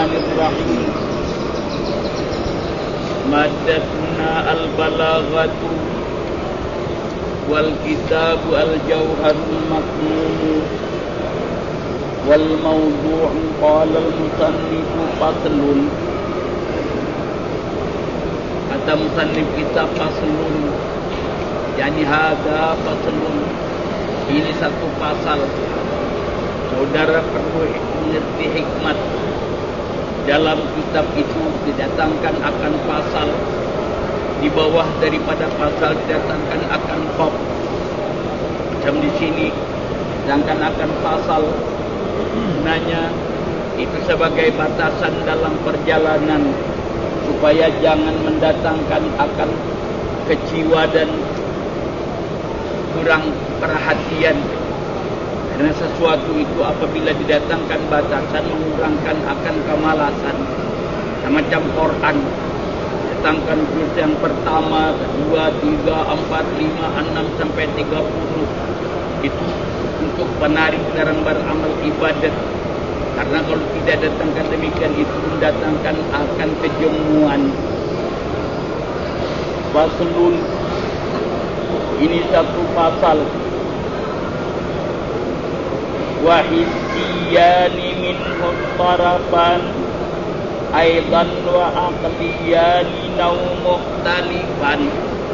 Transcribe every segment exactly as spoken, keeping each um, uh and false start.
Bismillahirrahmanirrahim. Maddatna al-balaghatu wal kitabu al-jawharul maknun wal mawdu'u qala al-musannifu faslun. Kata musannif kita faslun, yani hadza faslun, ini satu pasal. Saudara perlu mengerti hikmat. Dalam kitab itu didatangkan akan pasal, di bawah daripada pasal didatangkan akan bab. Macam di sini didatangkan akan pasal. Sebenarnya itu sebagai batasan dalam perjalanan, supaya jangan mendatangkan akan kecewa dan kurang perhatian. Karena sesuatu itu apabila didatangkan batasan mengurangkan akan kemalasan. Macam Quran, datangkan juz yang pertama, kedua, tiga, empat, lima, enam sampai tiga puluh. Itu untuk penarik orang beramal ibadat. Karena kalau tidak datangkan demikian itu mendatangkan akan kejemuan. Faslun, ini satu pasal. Wahissiyani minhu tarafan aidan wa aqliyani naw mukhtalifan.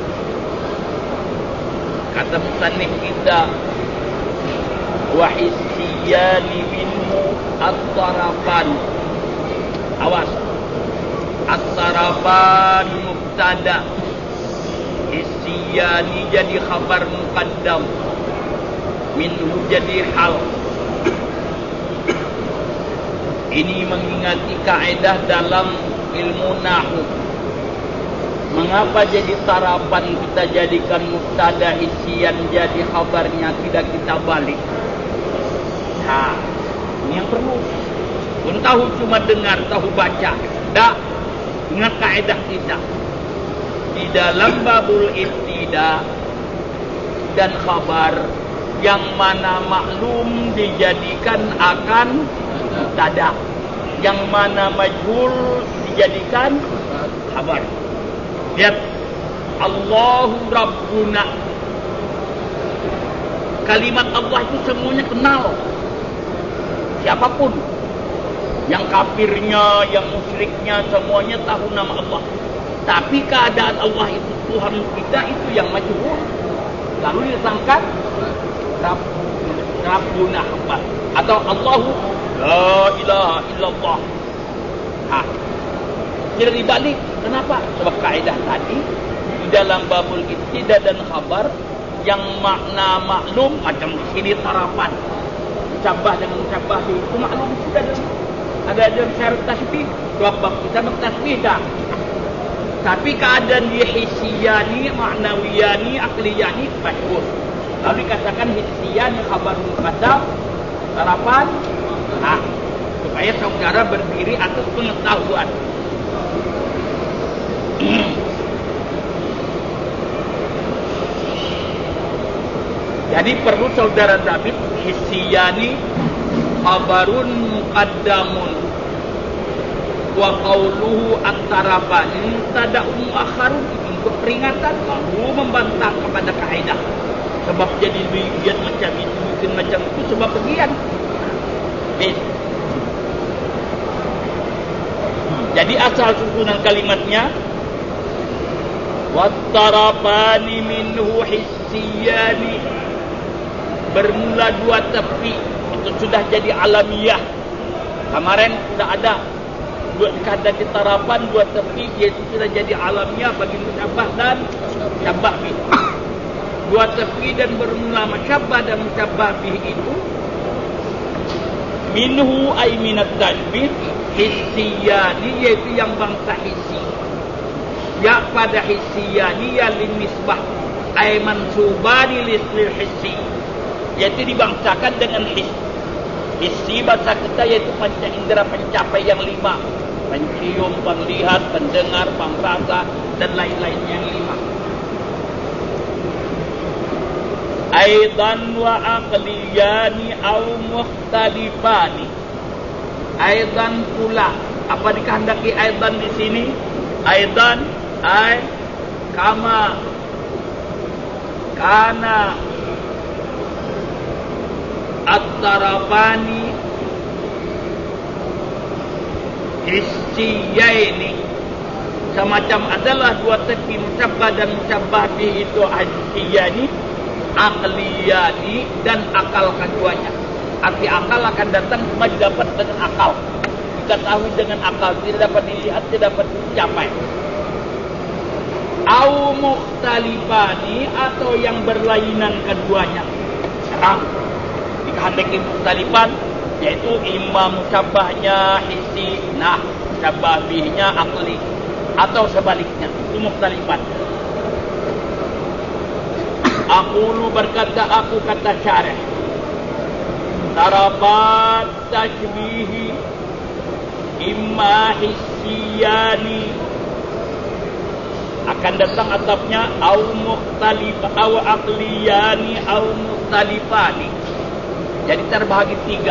Kata musannif kita, wahissiyani minhu at-tarafan. Awas, at-tarafan mubtada, hissiyani jadi khabar muqaddam, minhu jadi hal. Ini mengingati kaidah dalam ilmu nahwu. Mengapa jadi tarapan kita jadikan mubtada, hisian jadi khabarnya, tidak kita balik? Nah, ini yang perlu. Pun tahu cuma dengar, tahu baca. Tak, ingat kaidah kita. Di dalam babul ibtida dan khabar, yang mana maklum dijadikan akan mubtada, yang mana majhul dijadikan khabar. Lihat, Allahu Rabbuna. Kalimat Allah itu semuanya kenal. Siapapun, yang kafirnya, yang musyriknya, semuanya tahu nama Allah. Tapi keadaan Allah itu, Tuhan kita itu yang majhul. Lalu disangkat Rabbuna hamba, atau Allahu la ilaha illallah. Ha, tidak dibalik. Kenapa? Sebab kaidah tadi di dalam babul ibtida dan khabar, yang makna maklum, macam di sini tarapan, mucabbah dengan mucabbah itu maklum sudah. Ada dalam syarat tasbih, dua bab kita bertasbih dah. Tapi keadaan dia hissiyani, ma'nawiyani, akliyani majhul. Lalu dikatakan hissiyani khabar muqaddam, tarapan. Nah, supaya saudara berdiri atas pengetahuan. Jadi perlu saudara David, hissiyani khabarun muqaddamun wa qawluhu at-tarafani tada'un akharun, untuk peringatan, lalu membantah kepada kaidah. Sebab jadi bagian macam itu, mungkin macam itu, sebab bagian. Jadi asal susunan kalimatnya, wat-tarafani minhu hissiyani, bermula dua tepi, itu sudah jadi alamiah. Kemarin sudah ada dua kata di tarapan, dua tepi, yaitu sudah jadi alamiah bagi musyabbah dan musyabbah bih. Dua tepi dan bermula musyabbah dan musyabbah bih itu minhu ay minat tanbih hissiyani, yaitu yang bangsa hissi. Ya pada hissiyani ya linisbah ay mansubani lislil hissi, yaitu dibangsakan dengan his. Hissi bahasa kita yaitu panca indera pencapai yang lima, pencium, penglihat, pendengar, pengrasa, dan lain-lain yang lima. Aidan wa aqliyani au mukhtalifani. Aidan pula Apa dikehendaki aidan di sini? Aidan ay kama kana at-tarafani hissiyaini, semacam adalah dua tepi musyabbah dan musyabbah bih itu hissiyani, aqliyani, dan akal keduanya. Arti akal akan datang cuma didapat dengan akal, diketahui dengan akal, tidak dapat dilihat, tidak dapat dicapai. Au mukhtalifani, atau yang berlainan keduanya. Sekarang dikehendaki mukhtalifan, yaitu imam musyabbahnya hissi, nah musyabbah bihnya akli, atau sebaliknya, itu mukhtalifan. Aqulu, berkata aku, kata syarih, tarafat tashbihi imma hissiyani, akan datang atapnya au mukhtalif au aqliyani au mukhtalifani, jadi terbagi tiga.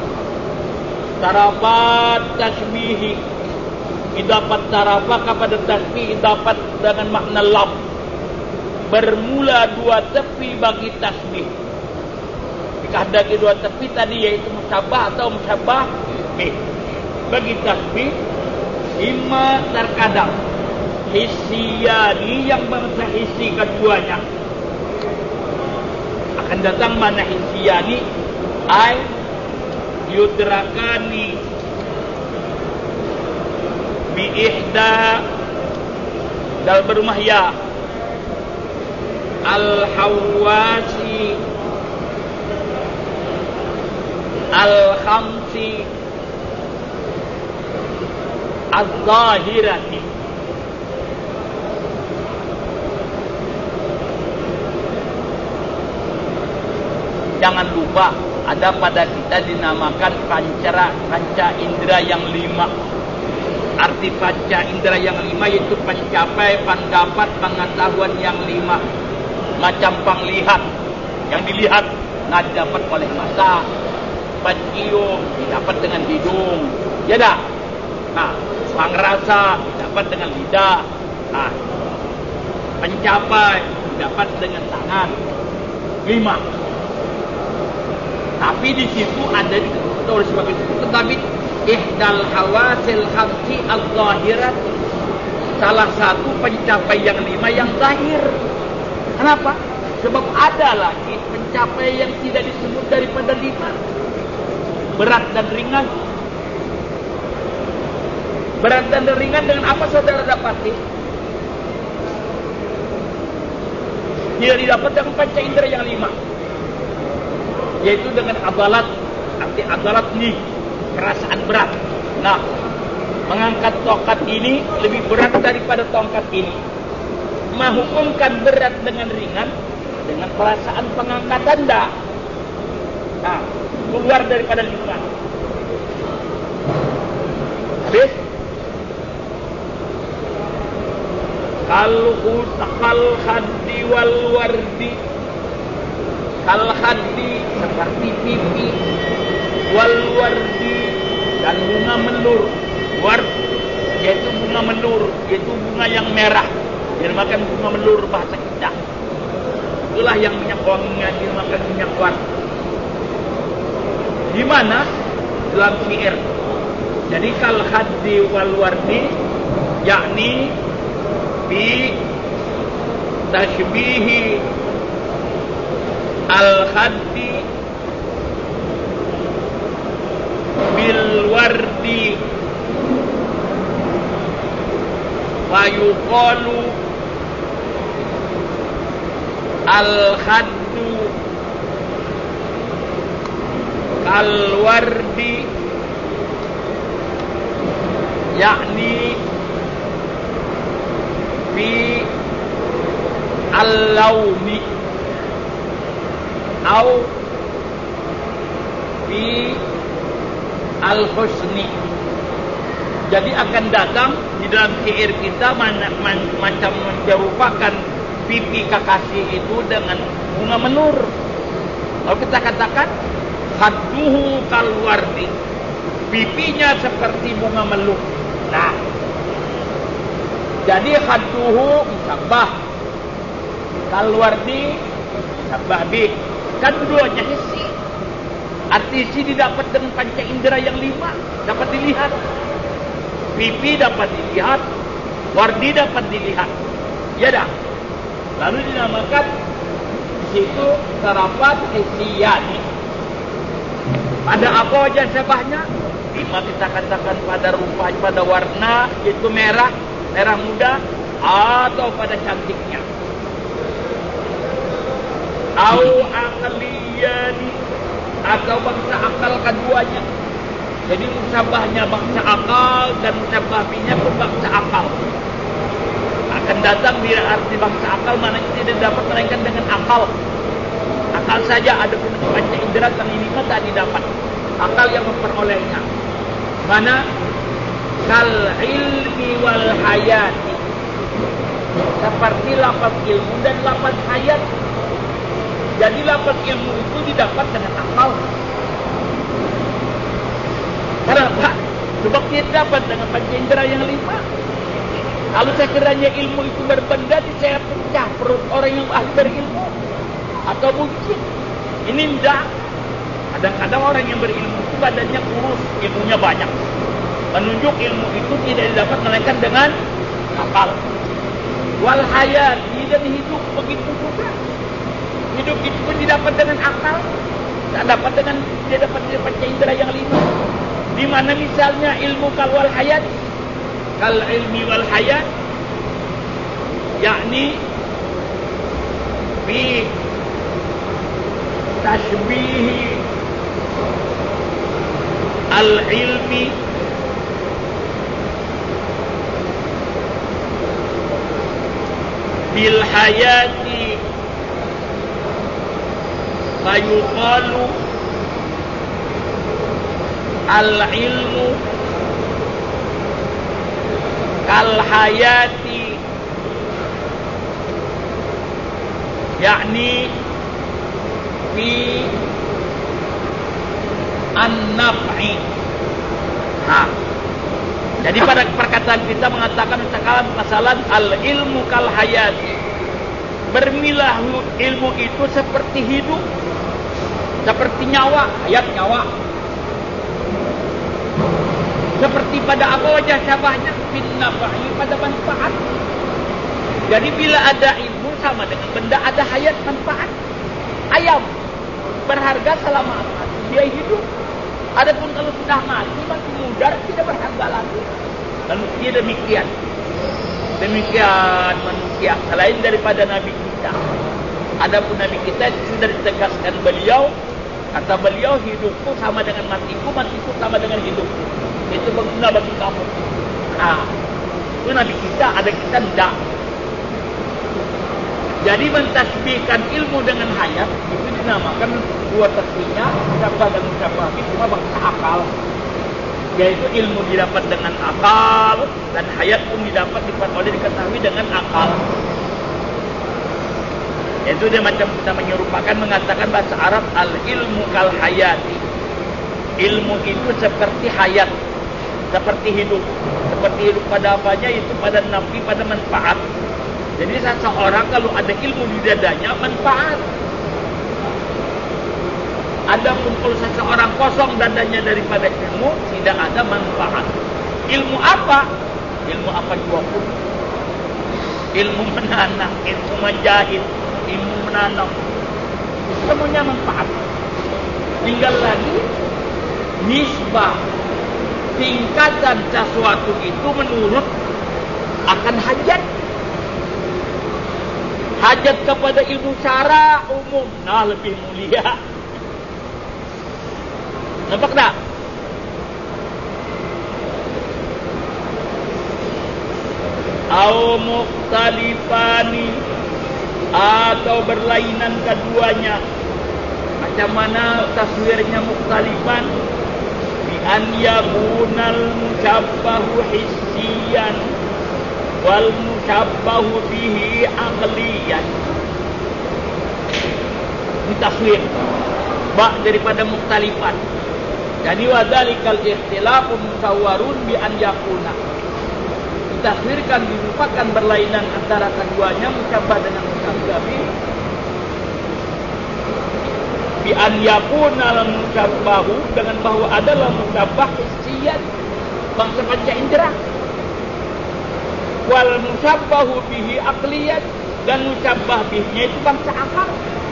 Tarafat tashbihi, idapat tarafah kepada tashbih, idapat dengan makna lam, bermula dua tepi bagi tasbih. Dikehendaki dua tepi tadi, yaitu musyabbah atau musyabbah bih. Bagi tasbih, imma terkadang hissiyani, yang bangsa hissi keduanya. Akan datang mana hissiyani, ay yudrakani bi ihda dal berumah ya al hawasi al khamsi az-zahirati. Jangan lupa, ada pada kita dinamakan pancara, panca indera yang lima. Arti panca indera yang lima yaitu pencapai, pendapat, pengetahuan yang lima. Macam penglihat, yang dilihat nggak didapat oleh mata, pencium didapat dengan hidung, ya dah. Nah, pengrasa didapat dengan lidah. Nah, pencapai didapat dengan tangan. Lima. Tapi di situ ada disebut oleh sebab itu, tetapi ihdal hawasil khamsi al-zahirat, salah satu pencapai yang lima yang zahir. Kenapa? Sebab ada lagi pencapai yang tidak disebut daripada lima, berat dan ringan. Berat dan ringan dengan apa saudara dapati? Tidak didapat dengan panca indera yang lima, yaitu dengan adalat. Arti adalat ini perasaan berat. Nah, mengangkat tongkat ini lebih berat daripada tongkat ini. Menghukumkan berat dengan ringan dengan perasaan pengangkatan dah. Nah, keluar daripada lima. Habis. Kalhu takal khaddi wal wardi, kal khaddi seperti pipi, wal wardi dan bunga melur. Ward yaitu bunga melur, yaitu bunga yang merah, dinamakan bunga melur bahasa kita. Itulah yang minyak wanginya dinamakan minyak wangi. Di mana? Dalam syair. Jadi kal khaddi wal wardi, yakni bi tashbihi al-khaddi bil wardi wa yuqalu al-khaddu kal wardi, yakni fi al-launi atau fi al-husni. Jadi akan datang di dalam syair kita man, man, macam menyerupakan pipi kekasih itu dengan bunga menur. Kalau kita katakan khadduhu kal wardi, pipinya seperti bunga meluk. Nah, jadi khadduhu musabbah, kalwardi musabbah bi. Kan keduanya hissi. Arti hissi didapat dengan panca indera yang lima, dapat dilihat. Pipi dapat dilihat, wardi dapat dilihat. Ya dah. Lalu dinamakan di situ terdapat hissiyani. Pada apa wajah syabahnya? Lima kita katakan pada rupa, pada warna, yaitu merah, merah muda, atau pada cantiknya. Au aqliyani, atau bangsa akal keduanya. Jadi musabahnya bangsa akal dan musabahnya pun bangsa akal. Akan datang bila arti bangsa akal mananya tidak dapat melainkan dengan akal. Akal saja, ada pun panca indera yang lima tak didapat. Akal yang memperolehnya. Mana? Kal ilmi wal hayati. Seperti lafaz ilmu dan lafaz hayat. Jadi lafaz ilmu itu didapat dengan akal. Kenapa? Sebab dia dapat dengan panca indera yang lima. Kalau sekiranya ilmu itu berbenda, saya pecah perut orang yang ahli berilmu. Atau mungkin ini tidak. Kadang-kadang orang yang berilmu itu badannya kurus, ilmunya banyak. Menunjuk ilmu itu tidak didapat melainkan dengan akal. Wal hayati, dan hidup begitu juga. Hidup itu pun didapat dengan akal. Tak dapat dengan tidak dapat dapat indera yang lima. Di mana misalnya ilmu kal wal hayat, kal ilmi wal hayat, yakni bi tashbih al-ilmi bil hayati, fayuqalu al-ilmu kal hayati, yakni fi an-naf'i. Ha. Jadi pada perkataan kita mengatakan sekarang masalah al-ilmu kal hayati. Bermilah ilmu itu seperti hidup, seperti nyawa, hayat nyawa. Seperti pada apa wajah syabahnya? Bin naf'i, pada manfaat. Jadi bila ada ilmu sama dengan benda ada hayat manfaat. Ayam berharga selama mati dia hidup. Adapun kalau sudah mati masih mudar, tidak berharga lagi. Manusia demikian. Demikian manusia selain daripada Nabi kita. Adapun Nabi kita sudah ditegaskan beliau, kata beliau, hidupku sama dengan matiku, matiku sama dengan hidupku. Itu berguna bagi kamu. Nah, itu Nabi kita, ada kita tidak. Jadi mentasbihkan ilmu dengan hayat itu dinamakan dua tasbihnya dapat dan musyabah itu bangsa akal. Yaitu ilmu didapat dengan akal dan hayat pun didapat oleh diketahui dengan akal. Itu dia macam kita menyerupakan mengatakan bahasa Arab al-ilmu kal hayati. Ilmu itu seperti hayat, seperti hidup. Seperti hidup pada apanya, itu pada nafi, pada manfaat. Jadi seseorang kalau ada ilmu di dadanya, manfaat. Adapun kalau seseorang kosong dadanya daripada ilmu, tidak ada manfaat. Ilmu apa? Ilmu apa juga pun. Ilmu menanam, ilmu menjahit, ilmu menanam. Semuanya manfaat. Tinggal lagi nisbah, tingkatan sesuatu itu menurut akan hajat. Hajat kepada ilmu syara umum, nah lebih mulia. Nampak tak? Au mukhtalifani, atau berlainan keduanya. Macam mana taswirnya mukhtalifan? Bi an yakunal mushabbahu hissiyan wal mushabbahu bihi aqliyan. Ini taswir bak daripada mukhtalifan. Jadi wadzalikal ikhtilafu musawwarun bi an yakuna. Ditafsirkan dirupakan berlainan antara keduanya musyabbah dengan musyabbah bi an yakuna al musabbahu dengan bahwa adalah musyabbah hissiyan bangsa panca indera wal musabbahu bihi aqliyan dan musyabbah bihinya itu bangsa akal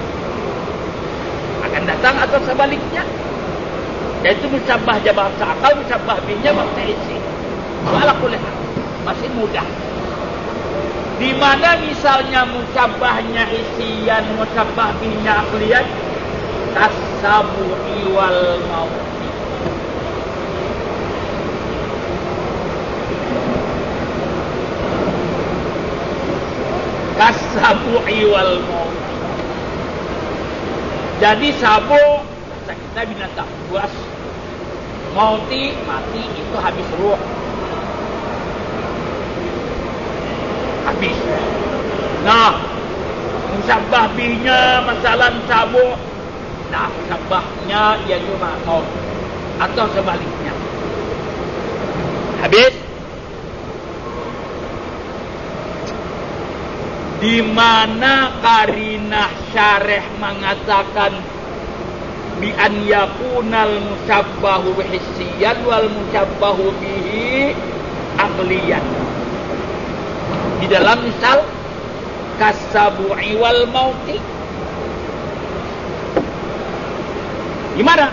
akan datang atau sebaliknya, yaitu musyabbah bangsa akal, musyabbah bihinya bangsa hissi. Wala kulli masih mudah. Di mana misalnya musyabbahnya hissiyan, musyabbah bihinya aqliyan, tasabu'i wal maut. Kasabu'i wal maut. Jadi sabu bahasa kita binatang buas. Mauti mati itu habis ruh. Habis. Nah, musyabbah bihnya masalah sabu. Nah, musyabbahnya ia cuma maut atau sebaliknya. Habis. Di mana karinah syarih mengatakan bi an yakunal musabbahu hissiyan wal musabbahu bihi aqliyan. Di dalam misal kasabu'i wal mauti. Gimana?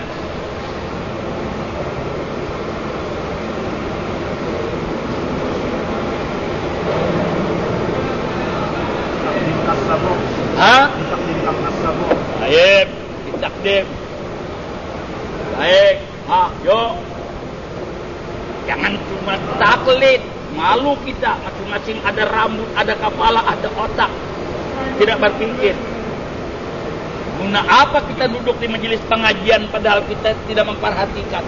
Ha? Baik, ditakdim. Baik, ha, yuk. Jangan cuma taklid. Malu kita, masing-masing ada rambut, ada kepala, ada otak. Tidak berpikir. Guna apa kita duduk di majelis pengajian padahal kita tidak memperhatikan?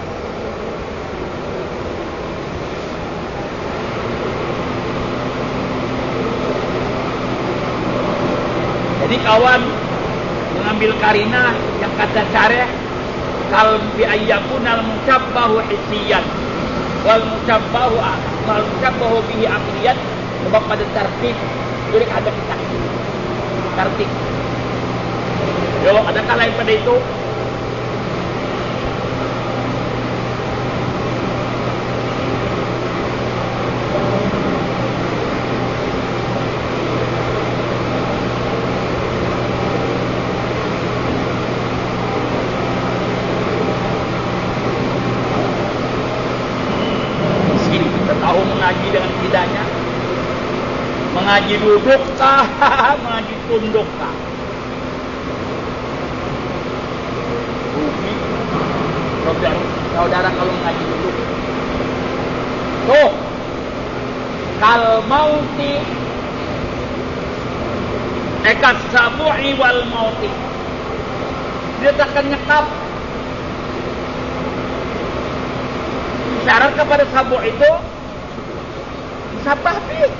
Jadi kawan mengambil karinah yang kata syarih kal bi ayyakunal musabbahu hissiyan wal musabbahu wal musabbahu bihi aqliyan sebab pada tertib jadi ada kita tertib. Kalau ada lain pada itu mengaji duduk kah, mengaji tunduk kah? Rugi. Saudara, saudara kalau mengaji duduk. Tuh, kal mauti, ekat sabu'i wal mauti. Dia takkan nyekap. Syarat kepada sabu' itu musabah bih.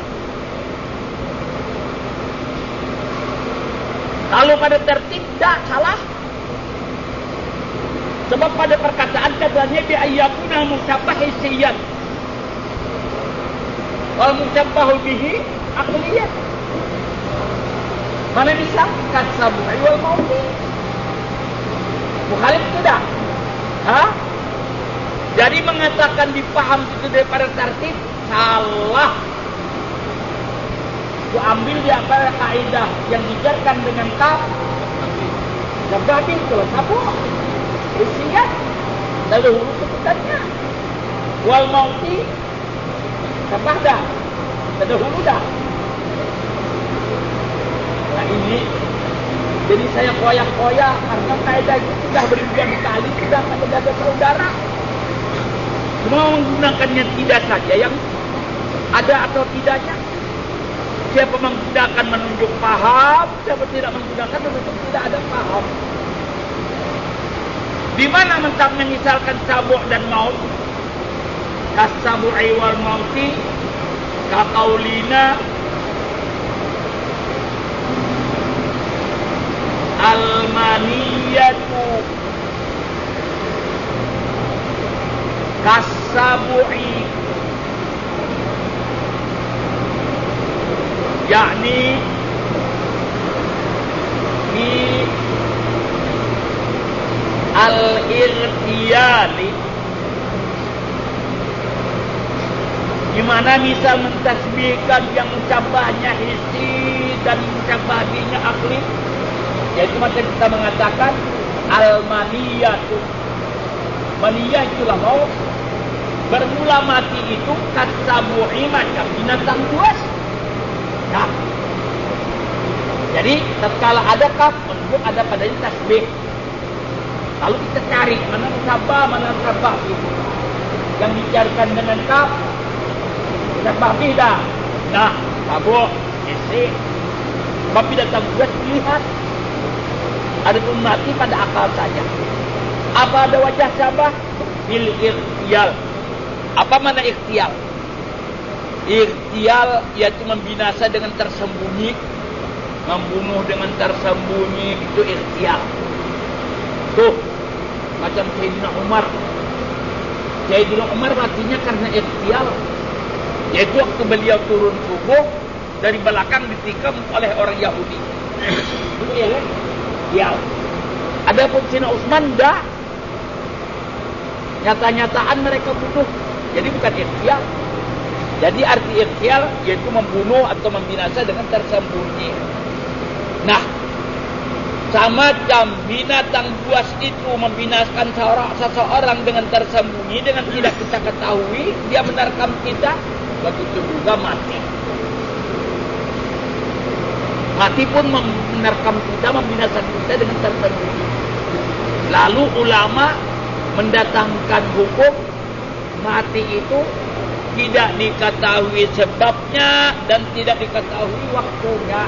Kalau pada tertib tak salah. Sebab pada perkataan katanya bi ayyakuna musyabbah hissiyan wal mushabbahu bihi aqliyan. Mana bisa kasabu'i wal mauti. Mukhalif tidak? Ha? Jadi mengatakan dipaham itu daripada tertib salah. Gua ambil di antara kaidah yang dijarkan dengan kaf dan babi kalau sabu isian lalu huruf sebutannya wal mauti tambah dah ada huruf dah. Nah ini jadi saya koyak-koyak karena kaidah itu sudah beribuan kali sudah ada saudara semua menggunakannya tidak saja yang ada atau tidaknya. Siapa menggunakan menunjuk paham, siapa tidak menggunakan menunjuk tidak ada paham. Di mana mentang misalkan sabu' dan maut, kasabu'i wal mauti, kaqaulina al-maniyatu yakni fi al-irtiyali, di mana misal mentasbihkan yang musyabahnya hissi dan musyabahnya akli, yaitu macam kita mengatakan al-maniyatu. Maniyah itulah mau bermula mati itu kasabu'i macam binatang buas. Nah, jadi tatkala ada kaf menunjuk ada padanya tasbih. Lalu kita cari mana musyabah, mana musyabah itu. Yang dicarikan dengan kaf musyabah dah. Nah, tabu isi sebab binatang buas dilihat. Ada pun mati pada akal saja. Apa ada wajah syabah? Bil ikhtial. Apa mana ikhtial? Ikhtial yaitu membinasa dengan tersembunyi, membunuh dengan tersembunyi, itu ikhtial. Tuh, macam Sayyidina Umar. Sayyidina Umar matinya karena ikhtial. Yaitu waktu beliau turun subuh dari belakang ditikam oleh orang Yahudi. Itu ya kan? Ikhtial. Adapun Sayyidina Utsman dah nyata-nyataan mereka bunuh. Jadi bukan ikhtial. Jadi arti ikhtial yaitu membunuh atau membinasa dengan tersembunyi. Nah, sama macam binatang buas itu membinasakan seorang, seseorang dengan tersembunyi, dengan tidak kita ketahui, dia menerkam kita, begitu juga mati. Mati pun menerkam kita, membinasakan kita dengan tersembunyi. Lalu ulama mendatangkan hukum mati itu tidak diketahui sebabnya dan tidak diketahui waktunya.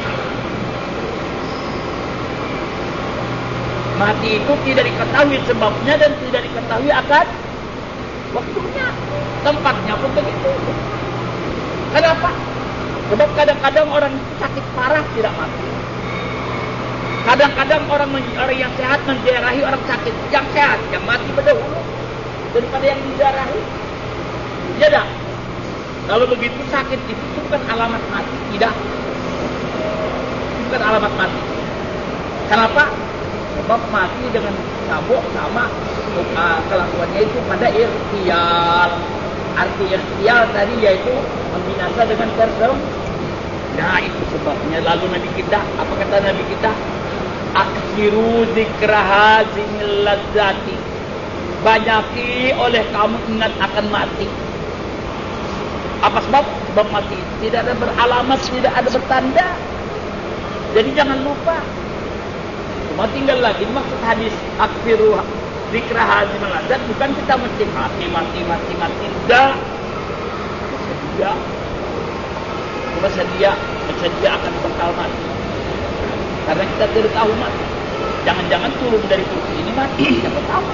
Mati itu tidak diketahui sebabnya dan tidak diketahui akan waktunya. Tempatnya pun begitu. Kenapa? Sebab kadang-kadang orang itu sakit parah tidak mati. Kadang-kadang orang, orang yang sehat menziarahi orang sakit yang sehat, yang mati berdahulu daripada yang menziarahi. Ya dah. Kalau begitu sakit itu bukan alamat mati, tidak. Bukan alamat mati. Kenapa? Sebab mati dengan sabuk sama uh, kelakuannya itu pada ikhtial. Arti ikhtial tadi yaitu membinasa dengan tersembunyi. Nah itu sebabnya. Lalu Nabi kita, apa kata Nabi kita? Aksiru zikrah hazimil ladzati. Banyaki oleh kamu ingat akan mati. Apa sebab? Sebab mati tidak ada beralamat, tidak ada bertanda. Jadi jangan lupa. Cuma tinggal lagi maksud hadis aksiru zikrah hazimil ladzati bukan kita mesti mati, mati, mati, mati. Tidak. Bersedia. Bersedia, bersedia akan bakal mati. Karena kita tidak tahu mati. Jangan-jangan turun dari kursi ini mati. Siapa tahu.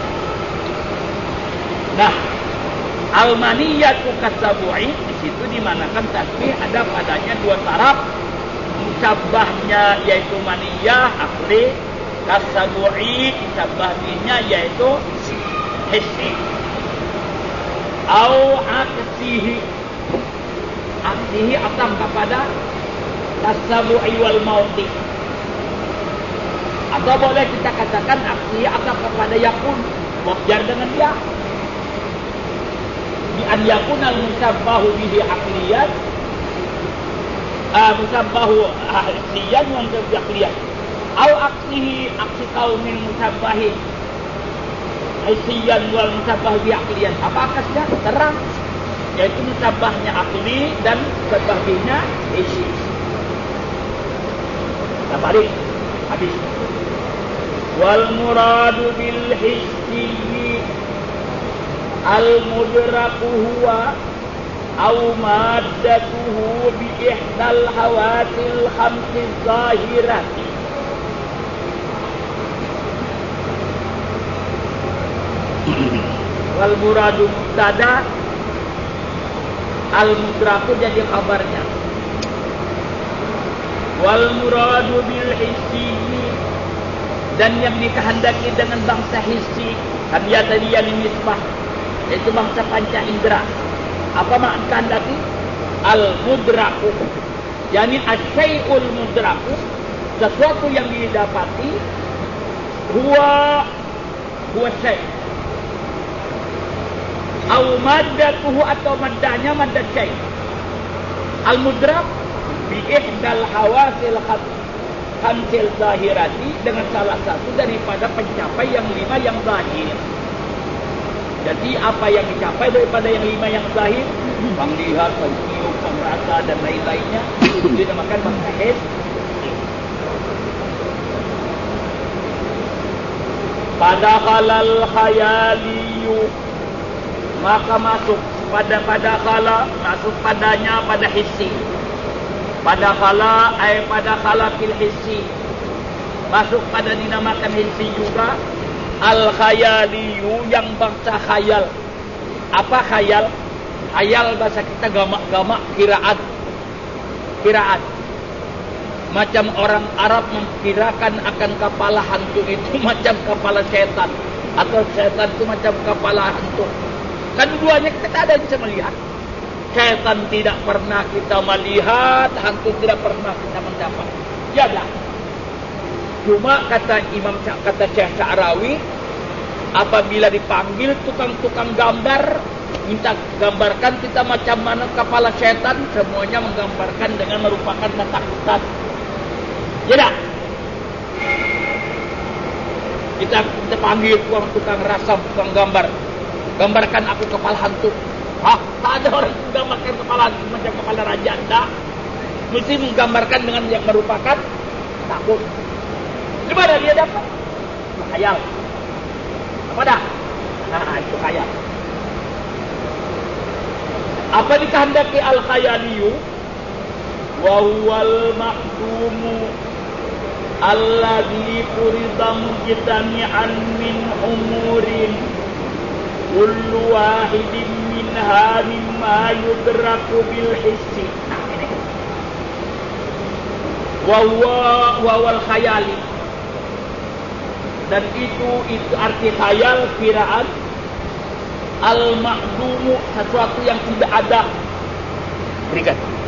Nah, al-maniyatu kasabu'i di situ dimanakan tasbih ada padanya dua taraf. Musyabahnya yaitu maniyah akli, kasabu'i musyabahnya yaitu hissi. Au aksihi. Aksihi atam kepada kasabu'i wal mauti. Atau boleh kita katakan aksi atau kepada yakun wajar dengan dia. Di an yakun al musabbahu bihi aqliyan, ah musabbahu aqliyan wa aqliyan. Au aksihi aksi kaumin musabbahi hisyan wal musabbah bihi aqliyan. Apa akasnya? Terang. Yaitu musabbahnya aqli dan musabbahnya hissi. Kita balik habis. Wal muradu bil hissi al mudraku huwa au maddatuhu bi ihdal hawatil khamsi zahirati. Wal muradu mubtada, al mudraku jadi kabarnya. Wal muradu bil hissi, dan yang dikehendaki dengan bangsa hissi, kan dia tadi yang nisbah, yaitu bangsa panca indera. Apa makna kehendaki? Al mudraku, Yani asyai'ul mudraku, sesuatu yang didapati, huwa huwa syai'. Au maddatuhu atau maddahnya maddah syai'. Al-mudrak bi'ihdal hawasil khamsil zahirati, dengan salah satu daripada pencapai yang lima yang zahir. Jadi apa yang dicapai daripada yang lima yang zahir, penglihat, pencium, pengrasa dan lain-lainnya, itu dinamakan makhahis. Pada halal khayaliyu, maka masuk pada pada khala, masuk padanya pada hissi. Pada khala ay pada khala fil hissi, masuk pada dinamakan hissi juga. Al khayaliyu, yang bangsa khayal. Apa khayal? Khayal bahasa kita gamak-gamak, kiraat. Kiraat. Macam orang Arab mengkirakan akan kepala hantu itu macam kepala setan, atau setan itu macam kepala hantu. Kan duanya kita ada yang bisa melihat. Setan tidak pernah kita melihat, hantu tidak pernah kita mendapat. Ya dah. Cuma kata Imam kata Syekh Sya'rawi, apabila dipanggil tukang-tukang gambar, minta gambarkan kita macam mana kepala setan, semuanya menggambarkan dengan merupakan ketakutan. Ya dah. Kita kita panggil tukang-tukang rasam, tukang gambar, gambarkan aku kepala hantu. Hah, tak ada orang yang menggambarkan kepala hantu macam kepala raja, tak. Mesti menggambarkan dengan yang merupakan takut. Di mana dia dapat? Khayal. Apa dah? Nah, itu khayal. Apa dikehendaki al-khayaliyu? Wa huwal ma'dumu alladhi furida mujtami'an min umurin kullu wahidin minha mimma yudraku bil hissi. Nah, ini. Wa huwa wa wal khayali. Dan itu itu arti khayal, kiraan. Al-ma'dumu, sesuatu yang tidak ada. Berikan.